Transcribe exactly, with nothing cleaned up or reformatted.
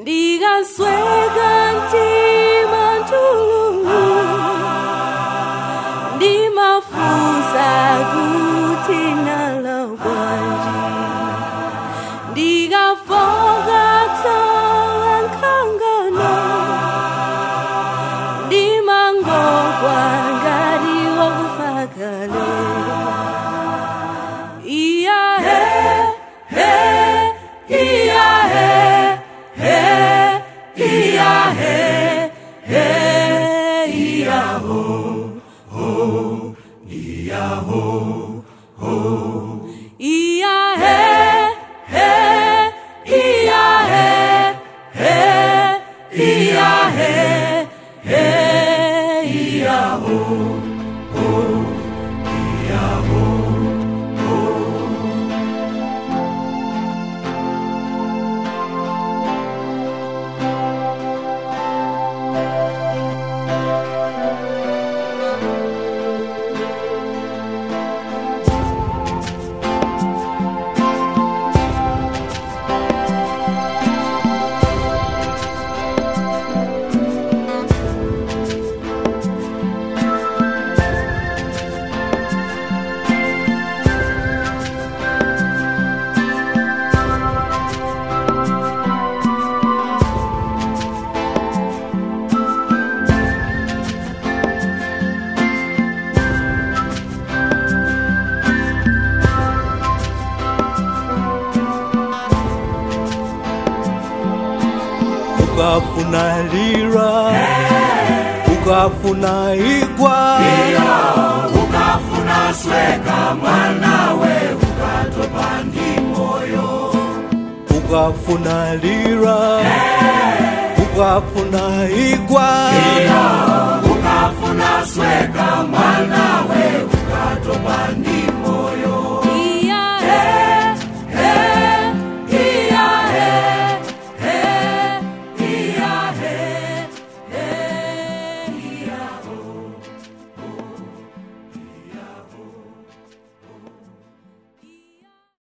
Diga sweganti mantulu Di mafusa gutina lawanje Diga foga kangana Di mango wangari wafakale Iya he he iya he he iya he he iya ho ho iya ho ho iya he he iya he he iya he he iya ho ho iya ho Ukafuna lira, ukafuna igwa, ukafuna sweka mwanawe ukatopa ndi moyo. Ukafuna lira, ukafuna igwa, ukafuna sweka